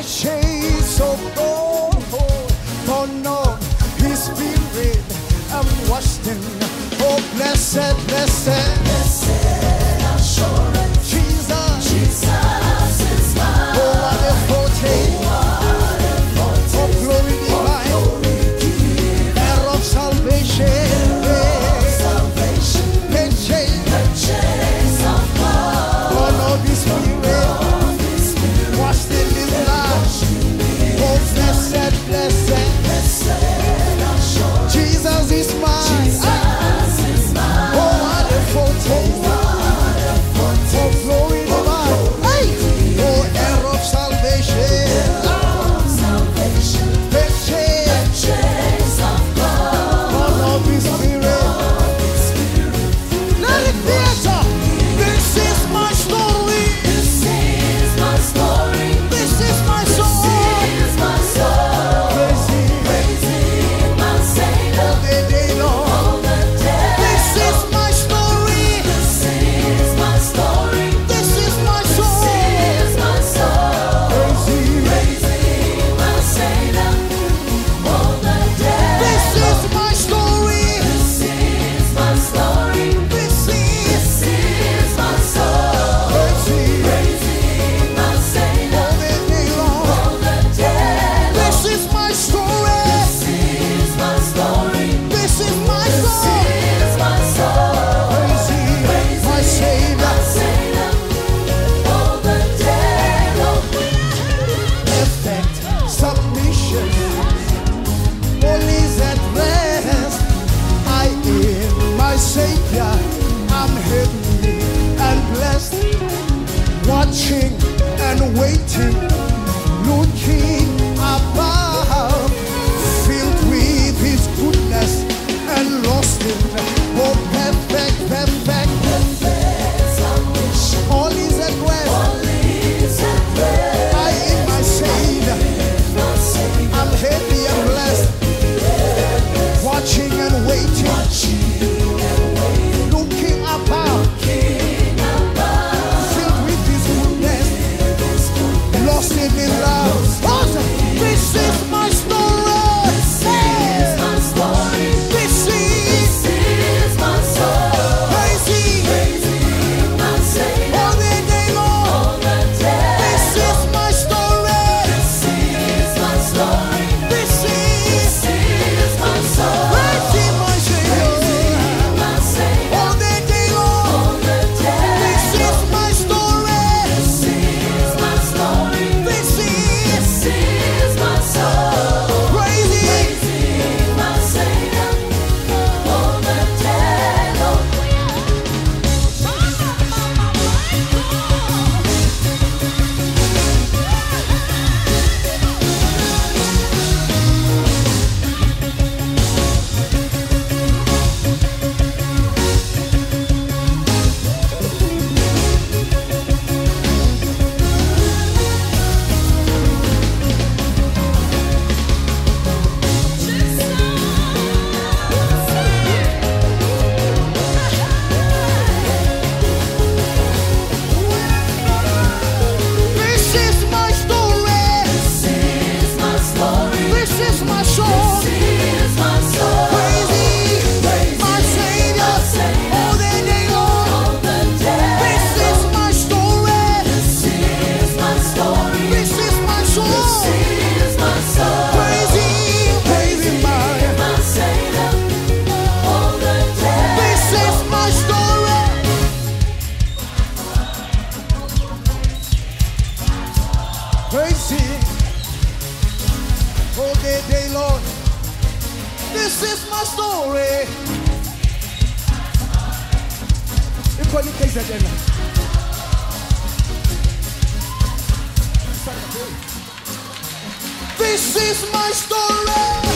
shades of gold, turn on His Spirit and washed in. Oh, blessed, blessed, Blessed assurance, Jesus, Jesus is mine. oh, what a foretaste of glory divine, heir of salvation, Salvation, the chains of God, turn on His Spirit, washed in His blood. Oh, blessed, blessed, blessed assurance, Jesus is mine. Jesus is mine. Oh, what a foretaste of glory divine. Oh, heir of salvation, Salvation, the chains of God, turn on His Spirit. Let it be a this is my story. This is my story. This is my song. This is my soul. Praising Praising my Savior the day long. all the day. This is my story. This is my story. This is my This song. is my soul. Praising. Praising my Savior all the day. This is my story. This is my story. This is This is my soul. praising Praising my Savior all the day long. all the day. This is my story. This is my story. This is my This song. is my soul. Praising my Savior. Savior all the day long. Perfect submission. All is at rest. I in my Savior. I'm heavenly and blessed. Watching and waiting. Looking above. Filled with His goodness and lost in. Oh, perfect, perfect. Salvation, All is at rest. all is at rest. I in my Savior. My Savior, I'm happy and blessed. Watching and waiting. Looking above. King above, Filled with His goodness. Lost in His love. Awesome. This is my story. this is my story. This This is is my soul. crazy. Praising my Savior All the day long. all the day. This is my story. This is my story. This is This is my soul. crazy, my Savior. Praising my Savior All the day long. all the day. This is my story. This is my story. This is This is my soul. crazy. Praising my Savior all the day long. This is my story. This is my story. This is my song. This is my soul. Crazy, my Savior. All the day long. All the day. This is my story. This is my story. This is my This song. is my soul. Crazy, crazy, my. My Savior all the day. This is my story. Crazy, all the day long. This is my story. Ikoni kaiza tena. This is my story.